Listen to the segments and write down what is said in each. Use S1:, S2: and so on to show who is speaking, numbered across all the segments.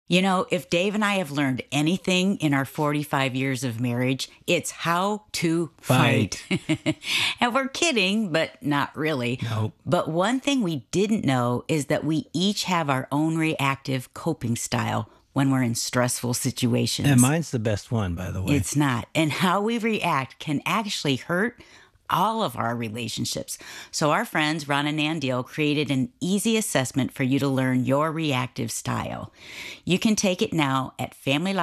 S1: You know, if Dave and I have learned anything in our 45 years of marriage, it's how to fight. And we're kidding, but not really.
S2: Nope.
S1: But one thing we didn't know is that we each have our own reactive coping style when we're in stressful situations.
S2: And mine's the best one, by the way.
S1: It's not. And how we react can actually hurt all of our relationships. So our friends, Ron and Nan Deal, created an easy assessment for you to learn your reactive style. You can take it now at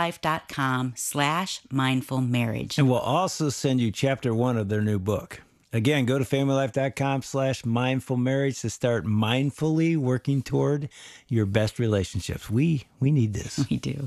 S1: familylife.com/mindfulmarriage.
S2: And we'll also send you chapter 1 of their new book. Again, go to familylife.com/mindfulmarriage to start mindfully working toward your best relationships. We need this.
S1: We do.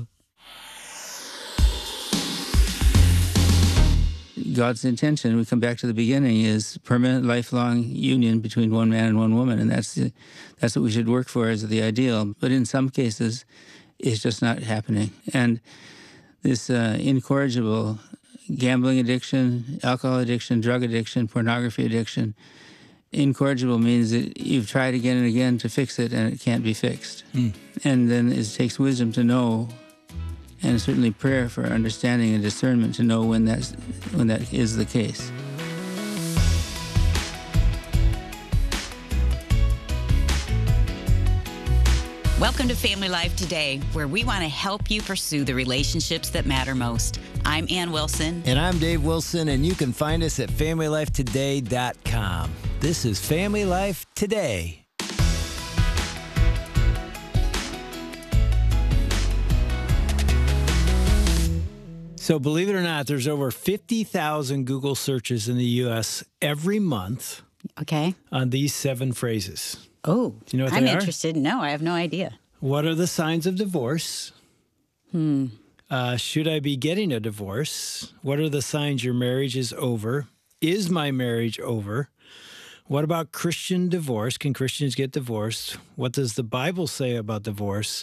S3: God's intention, we come back to the beginning, is permanent, lifelong union between one man and one woman, and that's what we should work for as the ideal. But in some cases, it's just not happening. And this incorrigible gambling addiction, alcohol addiction, drug addiction, pornography addiction, incorrigible means that you've tried again and again to fix it, and it can't be fixed. And then it takes wisdom to know, and certainly prayer for understanding and discernment to know when that is the case.
S1: Welcome to Family Life Today, where we want to help you pursue the relationships that matter most. I'm Ann Wilson.
S2: And I'm Dave Wilson, and you can find us at FamilyLifeToday.com. This is Family Life Today. So believe it or not, there's over 50,000 Google searches in the U.S. every month
S1: Okay.
S2: on these 7 phrases.
S1: Oh,
S2: Do you know what
S1: I'm
S2: they are?
S1: interested. No, I have no idea.
S2: What are the signs of divorce? Should I be getting a divorce? What are the signs your marriage is over? Is my marriage over? What about Christian divorce? Can Christians get divorced? What does the Bible say about divorce?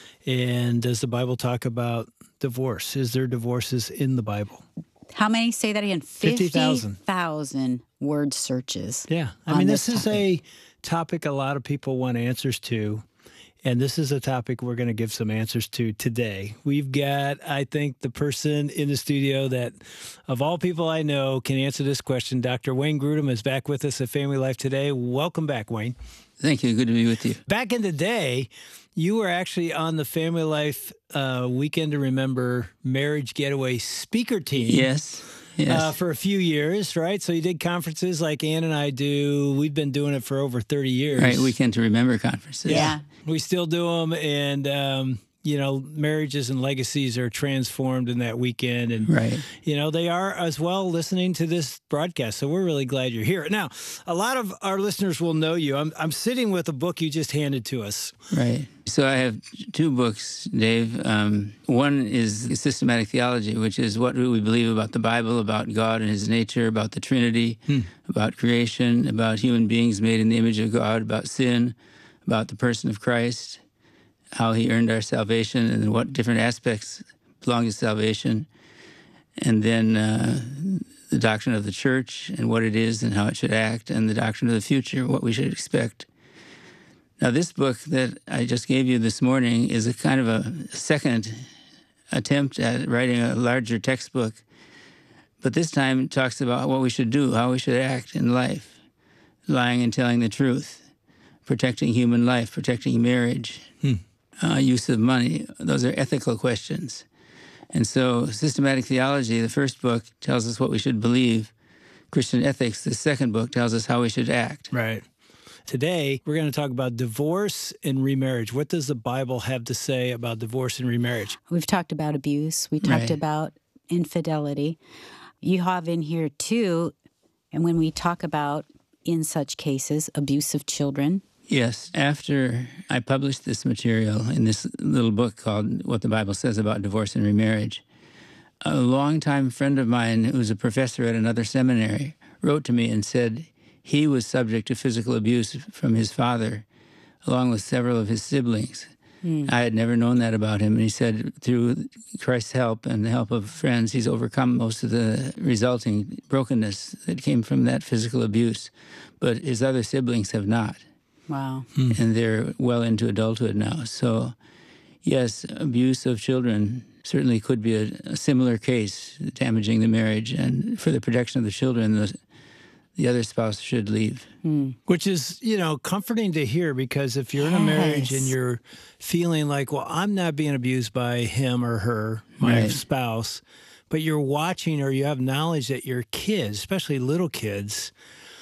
S2: And does the Bible talk about divorce? Is there divorces in the Bible?
S1: How many? Say that again.
S2: 50,000.
S1: 50,000 word searches.
S2: Yeah. I
S1: on
S2: mean,
S1: this
S2: this is
S1: topic.
S2: a topic a lot of people want answers to. And this is a topic we're going to give some answers to today. We've got, I think, the person in the studio that, of all people I know, can answer this question. Dr. Wayne Grudem is back with us at Family Life Today. Welcome back, Wayne.
S3: Thank you. Good to be with you.
S2: Back in the day, you were actually on the Family Life Weekend to Remember Marriage Getaway speaker team.
S3: Yes.
S2: For a few years, right? So you did conferences like Ann and I do. We've been doing it for over 30 years.
S3: Right. Weekend to Remember conferences.
S1: Yeah.
S2: We still do them, and marriages and legacies are transformed in that weekend, and
S3: Right.
S2: they are as well listening to this broadcast. So we're really glad you're here. Now, a lot of our listeners will know you. I'm sitting with a book you just handed to us.
S3: Right. So I have 2 books, Dave. One is Systematic Theology, which is what do we believe about the Bible, about God and His nature, about the Trinity, about creation, about human beings made in the image of God, about sin, about the person of Christ, how He earned our salvation, and what different aspects belong to salvation. And then the doctrine of the church and what it is and how it should act, and the doctrine of the future, what we should expect. Now, this book that I just gave you this morning is a kind of a second attempt at writing a larger textbook, but this time it talks about what we should do, how we should act in life, lying and telling the truth, protecting human life, protecting marriage, use of money. Those are ethical questions. And so Systematic Theology, the first book, tells us what we should believe. Christian Ethics, the second book, tells us how we should act.
S2: Right. Today, we're going to talk about divorce and remarriage. What does the Bible have to say about divorce and remarriage?
S1: We've talked about abuse. We talked
S3: Right.
S1: about infidelity. You have in here, too, and when we talk about, in such cases, abuse of children.
S3: Yes. After I published this material in this little book called What the Bible Says About Divorce and Remarriage, a longtime friend of mine who was a professor at another seminary wrote to me and said he was subject to physical abuse from his father, along with several of his siblings. I had never known that about him. And he said through Christ's help and the help of friends, he's overcome most of the resulting brokenness that came from that physical abuse. But his other siblings have not.
S1: Wow.
S3: And they're well into adulthood now. So yes, abuse of children certainly could be a similar case, damaging the marriage. And for the protection of the children, the other spouse should leave.
S2: Which is, comforting to hear, because if you're in a marriage and
S1: Yes.
S2: you're feeling like, well, I'm not being abused by him or her, my
S3: Right.
S2: spouse, but you're watching or you have knowledge that your kids, especially little kids,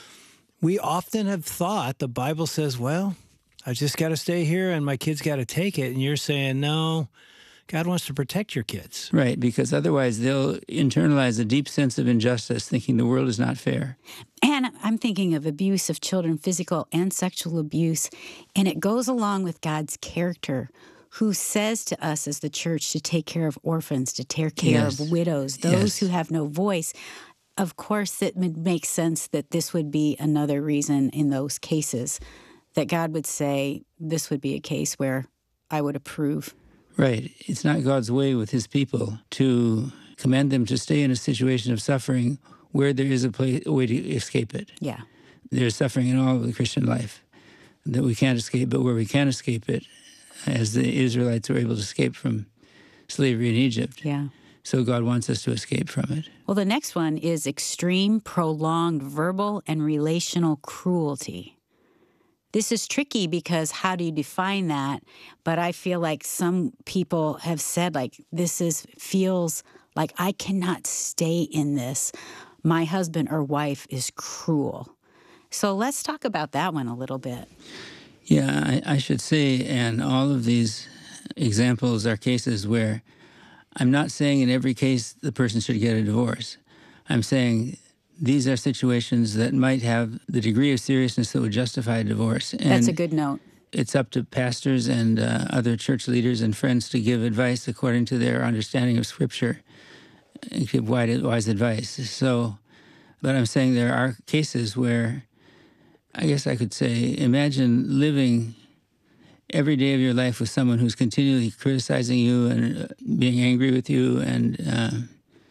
S2: we often have thought the Bible says, well, I just got to stay here and my kids got to take it. And you're saying, no, God wants to protect your kids.
S3: Right, because otherwise they'll internalize a deep sense of injustice, thinking the world is not fair.
S1: And I'm thinking of abuse of children, physical and sexual abuse. And it goes along with God's character, who says to us as the church to take care of orphans, to take care
S3: Yes.
S1: of widows, those
S3: Yes.
S1: who have no voice. Of course, it would make sense that this would be another reason in those cases that God would say this would be a case where I would approve.
S3: Right. It's not God's way with his people to command them to stay in a situation of suffering where there is a way to escape it.
S1: Yeah.
S3: There's suffering in all of the Christian life that we can't escape, but where we can escape it, as the Israelites were able to escape from slavery in Egypt.
S1: Yeah.
S3: So God wants us to escape from it.
S1: Well, the next one is extreme, prolonged verbal and relational cruelty. This is tricky because how do you define that? But I feel like some people have said, like, feels like I cannot stay in this. My husband or wife is cruel. So let's talk about that one a little bit.
S3: Yeah, I should say, and all of these examples are cases where I'm not saying in every case the person should get a divorce. I'm saying these are situations that might have the degree of seriousness that would justify a divorce. And
S1: That's a good note.
S3: it's up to pastors and other church leaders and friends to give advice according to their understanding of Scripture and give wise advice. So, but I'm saying there are cases where, I guess I could say, imagine living every day of your life with someone who's continually criticizing you and being angry with you and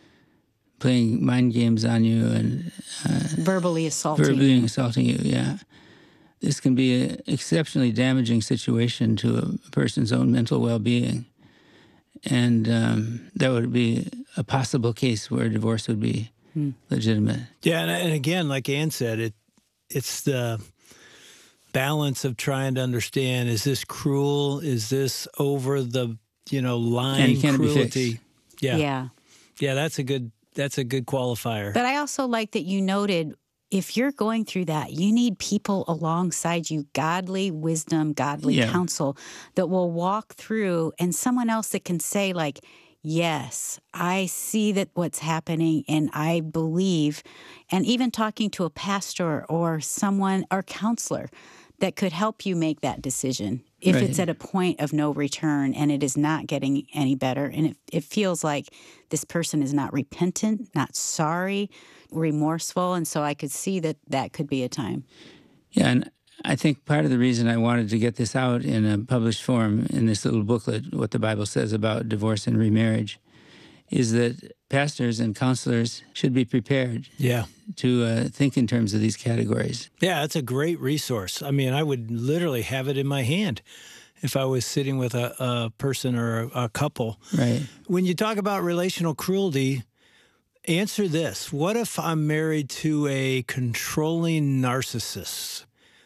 S3: playing mind games on you and
S1: Verbally assaulting.
S3: verbally assaulting you, yeah. This can be an exceptionally damaging situation to a person's own mental well-being. And that would be a possible case where divorce would be legitimate.
S2: Yeah, and again, like Ann said, it's the balance of trying to understand, is this cruel? Is this over the, line
S3: And can it be
S2: cruelty?
S3: fixed?
S2: Yeah, that's a good qualifier.
S1: But I also like that you noted, if you're going through that, you need people alongside you, godly wisdom, godly counsel that will walk through, and someone else that can say, like, yes, I see that what's happening and I believe, and even talking to a pastor or someone or counselor that could help you make that decision if it's at a point of no return and it is not getting any better. And it feels like this person is not repentant, not sorry, remorseful. And so I could see that could be a time.
S3: Yeah, and I think part of the reason I wanted to get this out in a published form in this little booklet, What the Bible Says About Divorce and Remarriage, is that pastors and counselors should be prepared to think in terms of these categories.
S2: Yeah, that's a great resource. I mean, I would literally have it in my hand if I was sitting with a person or a couple.
S3: Right.
S2: When you talk about relational cruelty, answer this. What if I'm married to a controlling narcissist?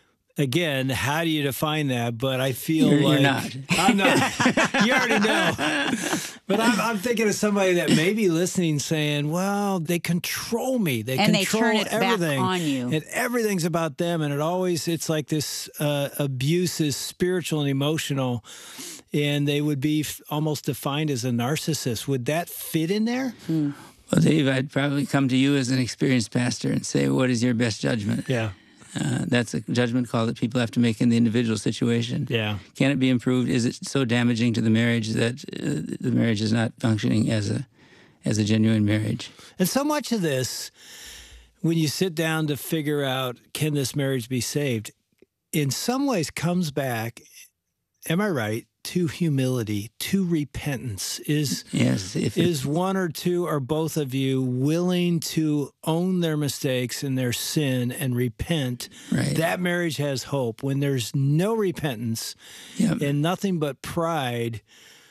S2: Again, how do you define that? But I feel
S3: You're
S2: like
S3: not.
S2: I'm not. You already know. But I'm thinking of somebody that may be listening saying, well, they control me. They
S1: And
S2: control
S1: they turn it
S2: everything.
S1: back on you.
S2: And everything's about them. And it's like this abuse is spiritual and emotional. And they would be almost defined as a narcissist. Would that fit in there?
S3: Well, Dave, I'd probably come to you as an experienced pastor and say, what is your best judgment?
S2: Yeah.
S3: That's a judgment call that people have to make in the individual situation.
S2: Yeah.
S3: Can it be improved? Is it so damaging to the marriage that the marriage is not functioning as a genuine marriage?
S2: And so much of this, when you sit down to figure out, can this marriage be saved, in some ways comes back, am I right, to humility, to repentance. Is one or two or both of you willing to own their mistakes and their sin and repent?
S3: Right.
S2: That marriage has hope. When there's no repentance and nothing but pride,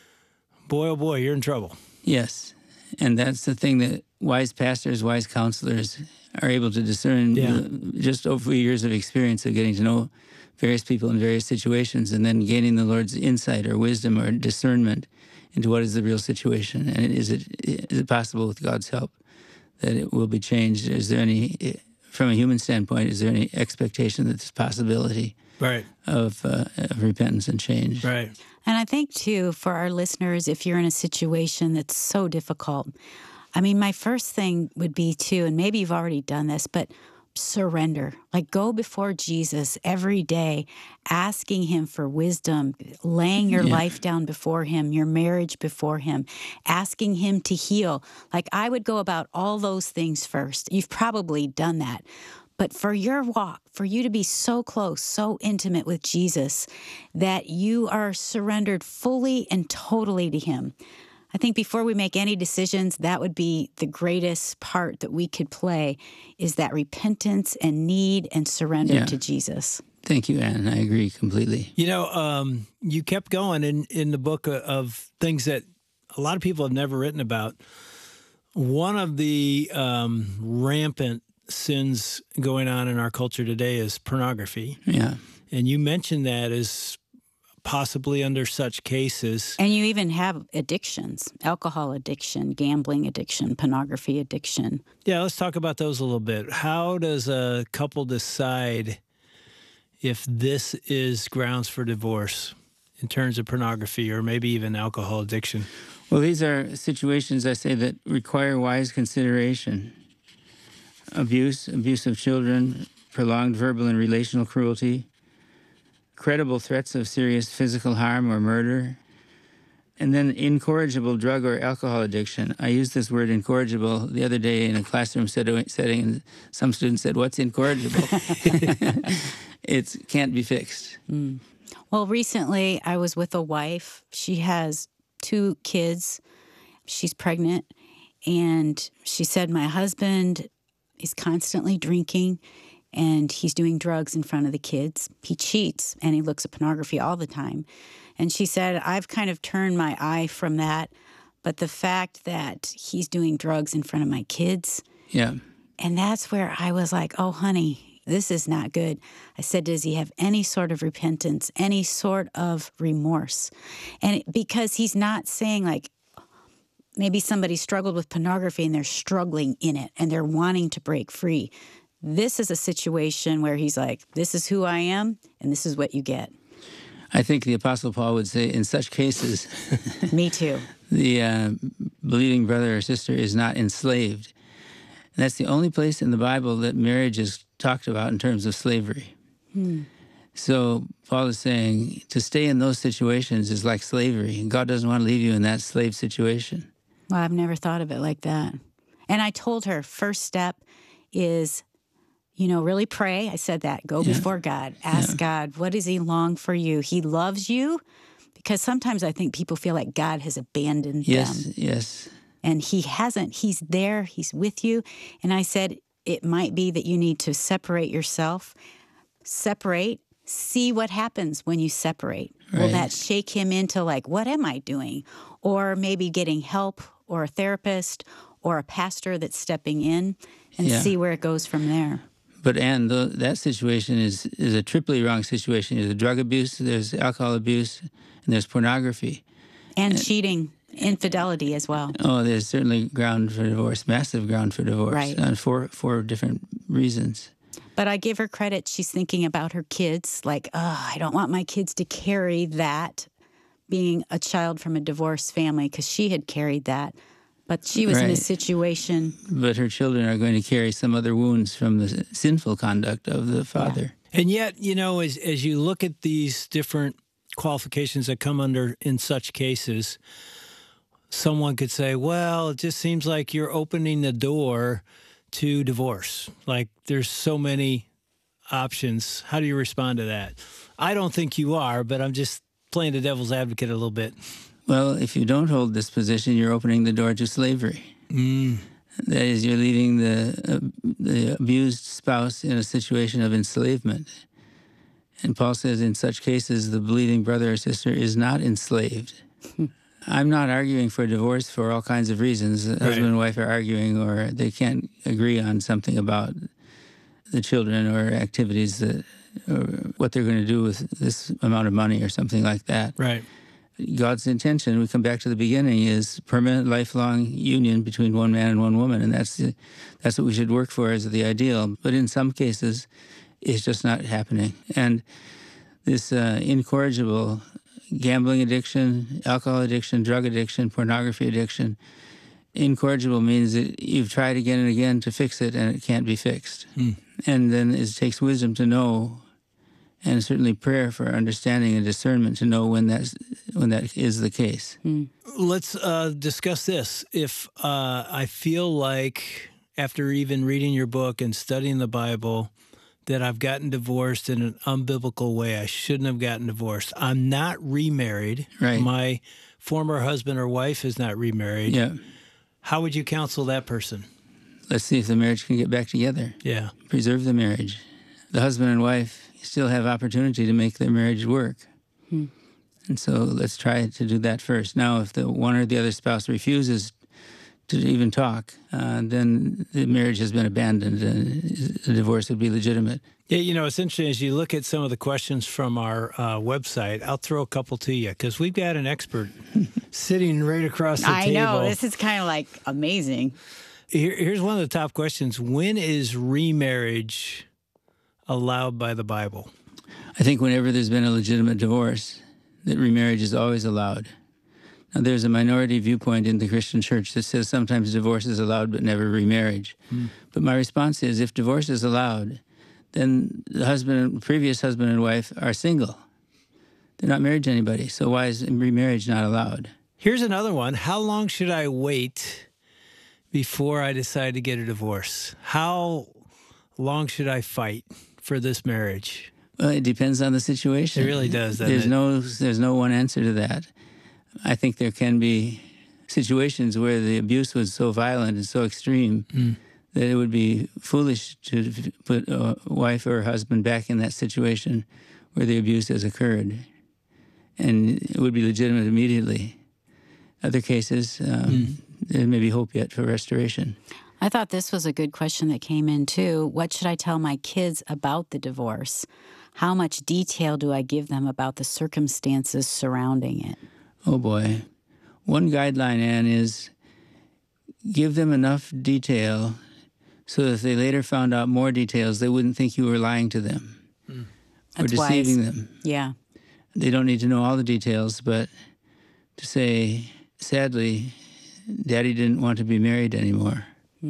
S2: boy, oh boy, you're in trouble.
S3: Yes. And that's the thing that wise pastors, wise counselors are able to discern just over years of experience of getting to know various people in various situations and then gaining the Lord's insight or wisdom or discernment into what is the real situation. And is it possible with God's help that it will be changed? Is there any, from a human standpoint, is there any expectation that there's possibility of repentance and change?
S2: Right.
S1: And I think, too, for our listeners, if you're in a situation that's so difficult, I mean, my first thing would be, too, and maybe you've already done this, but surrender. Like, go before Jesus every day, asking him for wisdom, laying your life down before him, your marriage before him, asking him to heal. Like, I would go about all those things first. You've probably done that. But for your walk, for you to be so close, so intimate with Jesus, that you are surrendered fully and totally to him. I think before we make any decisions, that would be the greatest part that we could play, is that repentance and need and surrender to Jesus.
S3: Thank you, Ann. I agree completely.
S2: You know, you kept going in the book of things that a lot of people have never written about. One of the rampant sins going on in our culture today is pornography.
S3: Yeah.
S2: And you mentioned that as possibly under such cases.
S1: And you even have addictions, alcohol addiction, gambling addiction, pornography addiction.
S2: Yeah, let's talk about those a little bit. How does a couple decide if this is grounds for divorce in terms of pornography or maybe even alcohol addiction?
S3: Well, these are situations, I say, that require wise consideration. Abuse of children, prolonged verbal and relational cruelty, credible threats of serious physical harm or murder, and then incorrigible drug or alcohol addiction. I used this word incorrigible the other day in a classroom setting, and some students said, "What's incorrigible?" It can't be fixed.
S1: Mm. Well, recently I was with a wife. She has 2 kids. She's pregnant, and she said, my husband is constantly drinking, and he's doing drugs in front of the kids. He cheats, and he looks at pornography all the time. And she said, I've kind of turned my eye from that, but the fact that he's doing drugs in front of my kids.
S3: Yeah.
S1: And that's where I was like, oh, honey, this is not good. I said, does he have any sort of repentance, any sort of remorse? And because he's not saying, like, maybe somebody struggled with pornography and they're struggling in it and they're wanting to break free. This is a situation where he's like, this is who I am and this is what you get.
S3: I think the Apostle Paul would say, in such cases,
S1: me too.
S3: The believing brother or sister is not enslaved. And that's the only place in the Bible that marriage is talked about in terms of slavery. So Paul is saying to stay in those situations is like slavery. God doesn't want to leave you in that slave situation.
S1: Well, I've never thought of it like that. And I told her, first step is, really pray. I said that. Go before God. Ask God, what does he long for you? He loves you, because sometimes I think people feel like God has abandoned them.
S3: Yes.
S1: And he hasn't. He's there. He's with you. And I said, it might be that you need to separate yourself. See what happens when you separate.
S3: Right.
S1: Will that shake him into like, what am I doing? Or maybe getting help or a therapist or a pastor that's stepping in and see where it goes from there.
S3: But Ann, that situation is a triply wrong situation. There's drug abuse, there's alcohol abuse, and there's pornography.
S1: And cheating, infidelity as well.
S3: Oh, there's certainly ground for divorce, massive ground for divorce,
S1: right.
S3: For different reasons.
S1: But I give her credit. She's thinking about her kids, like, I don't want my kids to carry that, being a child from a divorced family, because she had carried that. But she was in a situation.
S3: But her children are going to carry some other wounds from the sinful conduct of the father.
S2: Yeah. And yet, as you look at these different qualifications that come under in such cases, someone could say, well, it just seems like you're opening the door to divorce. Like, there's so many options. How do you respond to that? I don't think you are, but I'm just playing the devil's advocate a little bit.
S3: Well, if you don't hold this position, you're opening the door to slavery. That is, you're leaving the abused spouse in a situation of enslavement. And Paul says in such cases, the believing brother or sister is not enslaved. I'm not arguing for divorce for all kinds of reasons. Husband and wife are arguing, or they can't agree on something about the children or activities that, or what they're going to do with this amount of money or something like that.
S2: Right.
S3: God's intention, we come back to the beginning, is permanent, lifelong union between one man and one woman, and that's what we should work for as the ideal. But in some cases, it's just not happening. And this incorrigible gambling addiction, alcohol addiction, drug addiction, pornography addiction, incorrigible means that you've tried again and again to fix it, and it can't be fixed. And then it takes wisdom to know, and certainly prayer for understanding and discernment to know when that is the case.
S2: Let's discuss this. If I feel like, after even reading your book and studying the Bible, that I've gotten divorced in an unbiblical way, I shouldn't have gotten divorced. I'm not remarried.
S3: Right.
S2: My former husband or wife is not remarried.
S3: Yeah.
S2: How would you counsel that person?
S3: Let's see if the marriage can get back together.
S2: Yeah.
S3: Preserve the marriage. The husband and wife still have opportunity to make their marriage work. And so let's try to do that first. Now, if the one or the other spouse refuses to even talk, then the marriage has been abandoned and the divorce would be legitimate.
S2: Yeah, you know, it's interesting as you look at some of the questions from our website. I'll throw a couple to you because we've got an expert sitting right across the table.
S1: I know. This is kind of like amazing.
S2: Here's one of the top questions. When is remarriage allowed by the Bible?
S3: I think whenever there's been a legitimate divorce, that remarriage is always allowed. Now, there's a minority viewpoint in the Christian church that says sometimes divorce is allowed but never remarriage. But my response is, if divorce is allowed, then the previous husband and wife are single. They're not married to anybody. So why is remarriage not allowed?
S2: Here's another one. How long should I wait before I decide to get a divorce? How long should I fight for this marriage?
S3: Well, it depends on the situation.
S2: It really does, doesn't it?
S3: There's no one answer to that. I think there can be situations where the abuse was so violent and so extreme that it would be foolish to put a wife or a husband back in that situation where the abuse has occurred. And it would be legitimate immediately. Other cases, there may be hope yet for restoration.
S1: I thought this was a good question that came in, too. What should I tell my kids about the divorce? How much detail do I give them about the circumstances surrounding it?
S3: Oh, boy. One guideline, Ann, is give them enough detail so that if they later found out more details, they wouldn't think you were lying to them or deceiving them.
S1: Yeah.
S3: They don't need to know all the details, but to say, sadly, Daddy didn't want to be married anymore,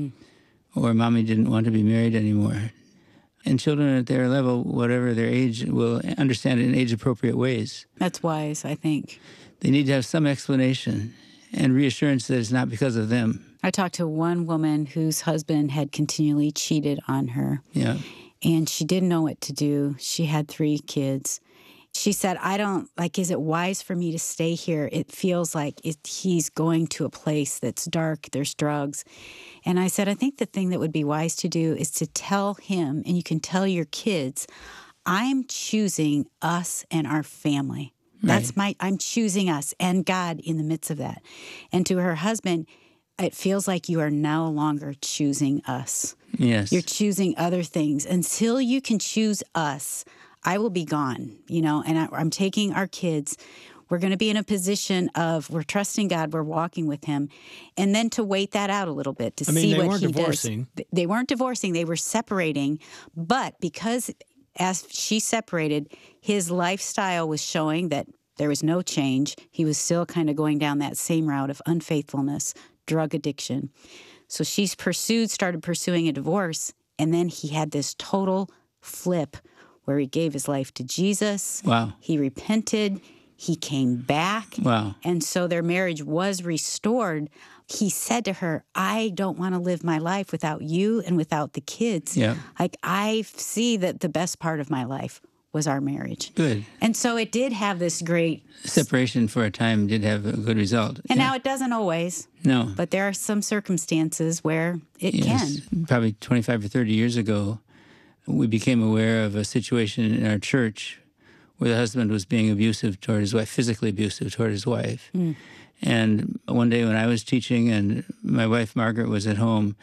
S3: or Mommy didn't want to be married anymore. And children at their level, whatever their age, will understand it in age-appropriate ways.
S1: That's wise, I think.
S3: They need to have some explanation and reassurance that it's not because of them.
S1: I talked to one woman whose husband had continually cheated on her.
S3: Yeah.
S1: And she didn't know what to do. She had 3 kids. She said, is it wise for me to stay here? It feels like he's going to a place that's dark, there's drugs. And I said, I think the thing that would be wise to do is to tell him, and you can tell your kids, I'm choosing us and our family. That's I'm choosing us and God in the midst of that. And to her husband, it feels like you are no longer choosing us.
S3: Yes.
S1: You're choosing other things. Until you can choose us, I will be gone, and I'm taking our kids. We're going to be in a position of we're trusting God, we're walking with him, and then to wait that out a little bit to see what he
S2: divorcing.
S1: does. They weren't divorcing. They were separating. But because as she separated, his lifestyle was showing that there was no change. He was still kind of going down that same route of unfaithfulness, drug addiction. So she started pursuing a divorce, and then he had this total flip where he gave his life to Jesus.
S3: Wow.
S1: He repented. He came back.
S3: Wow.
S1: And so their marriage was restored. He said to her, I don't want to live my life without you and without the kids.
S3: Yeah.
S1: Like, I see that the best part of my life was our marriage.
S3: Good.
S1: And so it did have this great...
S3: Separation for a time did have a good result.
S1: And now it doesn't always.
S3: No.
S1: But there are some circumstances where it can.
S3: Probably 25 or 30 years ago, we became aware of a situation in our church where the husband was being abusive toward his wife, physically abusive toward his wife. And one day when I was teaching and my wife Margaret was at home,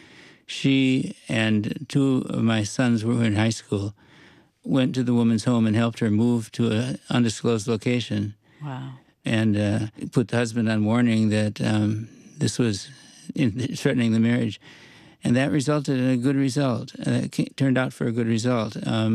S3: she and two of my sons who were in high school went to the woman's home and helped her move to an undisclosed location.
S1: Wow.
S3: And put the husband on warning that this was threatening the marriage. And that resulted in a good result. It turned out for a good result.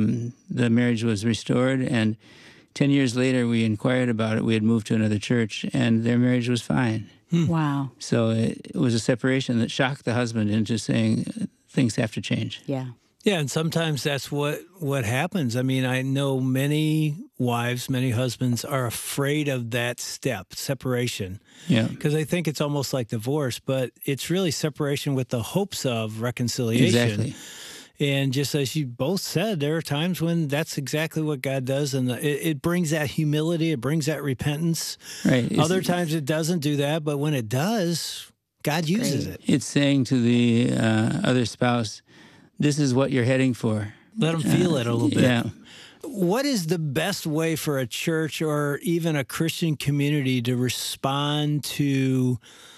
S3: The marriage was restored, and 10 years later, we inquired about it. We had moved to another church, and their marriage was fine.
S1: Wow.
S3: So it was a separation that shocked the husband into saying things have to change.
S1: Yeah.
S2: Yeah, and sometimes that's what happens. I mean, I know many wives, many husbands are afraid of that step, separation.
S3: Yeah.
S2: Because they think it's almost like divorce, but it's really separation with the hopes of reconciliation.
S3: Exactly.
S2: And just as you both said, there are times when that's exactly what God does, and it brings that humility, it brings that repentance.
S3: Right.
S2: Other times it doesn't do that, but when it does, God uses it.
S3: It's saying to the other spouse, this is what you're heading for.
S2: Let them feel it a little bit.
S3: Yeah.
S2: What is the best way for a church or even a Christian community to respond to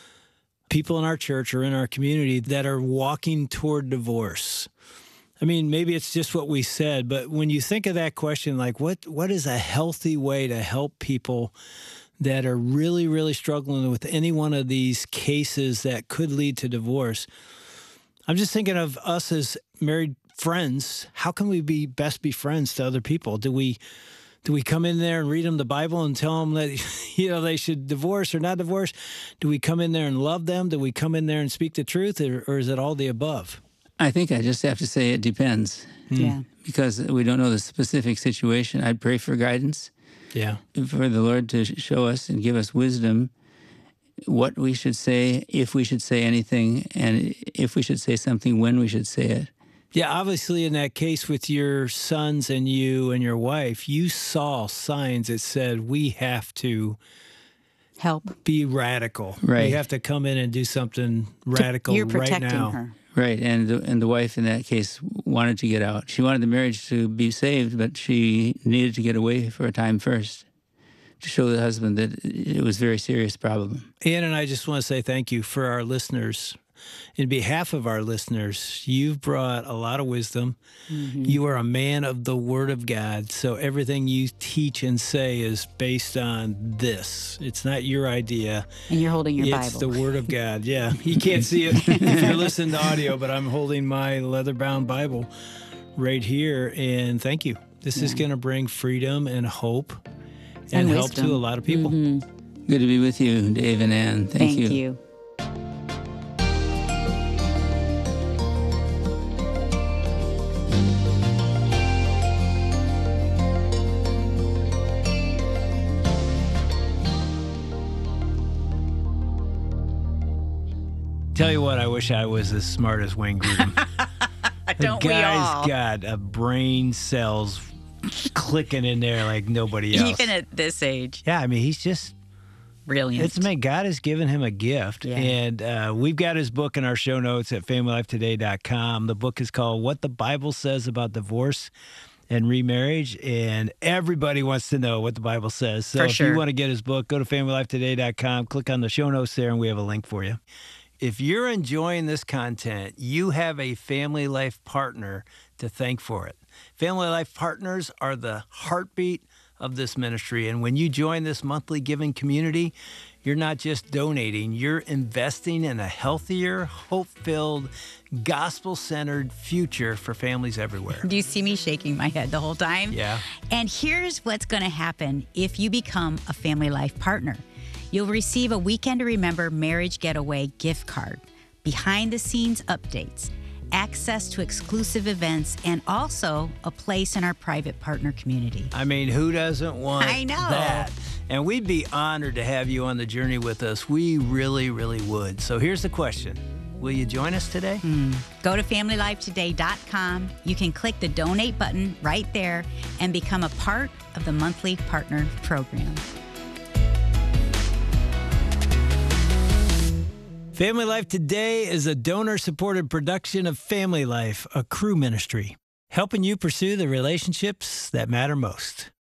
S2: people in our church or in our community that are walking toward divorce? I mean, maybe it's just what we said, but when you think of that question, like what is a healthy way to help people that are really, really struggling with any one of these cases that could lead to divorce? I'm just thinking of us as married friends. How can we best be friends to other people? Do we come in there and read them the Bible and tell them that, they should divorce or not divorce? Do we come in there and love them? Do we come in there and speak the truth, or is it all the above?
S3: I think I just have to say it depends.
S1: Yeah.
S3: Because we don't know the specific situation. I'd pray for guidance.
S2: Yeah.
S3: For the Lord to show us and give us wisdom what we should say, if we should say anything, and if we should say something, when we should say it.
S2: Yeah, obviously in that case with your sons and you and your wife, you saw signs that said we have to
S1: Help.
S2: be radical.
S3: Right.
S2: We have to come in and do something radical
S1: You're
S2: right
S1: protecting
S2: now.
S1: her.
S3: Right, and the wife in that case wanted to get out. She wanted the marriage to be saved, but she needed to get away for a time first to show the husband that it was a very serious problem.
S2: Ann and I just want to say thank you for our listeners. In behalf of our listeners, you've brought a lot of wisdom. Mm-hmm. You are a man of the Word of God, so everything you teach and say is based on this. It's not your idea.
S1: And you're holding your
S2: It's
S1: Bible.
S2: the Word of God, yeah. You can't see it if you're listening to audio, but I'm holding my leather-bound Bible right here, and thank you. This is going to bring freedom and hope and help
S1: wisdom.
S2: to a lot of people.
S1: Mm-hmm.
S3: Good to be with you, Dave and Ann. Thank you.
S1: Thank you.
S2: Tell you what, I wish I was as smart as Wayne Grudem.
S1: Don't
S2: the
S1: we
S2: guy's
S1: all?
S2: got a brain cells clicking in there like nobody else.
S1: Even at this age.
S2: Yeah, I mean, he's just
S1: Brilliant.
S2: It's amazing. God has given him a gift.
S1: Yeah.
S2: And we've got his book in our show notes at familylifetoday.com. The book is called What the Bible Says About Divorce and Remarriage. And everybody wants to know what the Bible says. So
S1: For
S2: if
S1: sure.
S2: you want to get his book, go to familylifetoday.com, click on the show notes there, and we have a link for you. If you're enjoying this content, you have a Family Life partner to thank for it. Family Life partners are the heartbeat of this ministry. And when you join this monthly giving community, you're not just donating, you're investing in a healthier, hope-filled, gospel-centered future for families everywhere.
S1: Do you see me shaking my head the whole time?
S2: Yeah.
S1: And here's what's going to happen if you become a Family Life partner. You'll receive a Weekend to Remember Marriage Getaway gift card, behind-the-scenes updates, access to exclusive events, and also a place in our private partner community.
S2: I mean, who doesn't want
S1: I know.
S2: that? And we'd be honored to have you on the journey with us. We really, really would. So here's the question. Will you join us today?
S1: Go to familylifetoday.com. You can click the donate button right there and become a part of the monthly partner program.
S2: Family Life Today is a donor-supported production of Family Life, a Cru ministry, helping you pursue the relationships that matter most.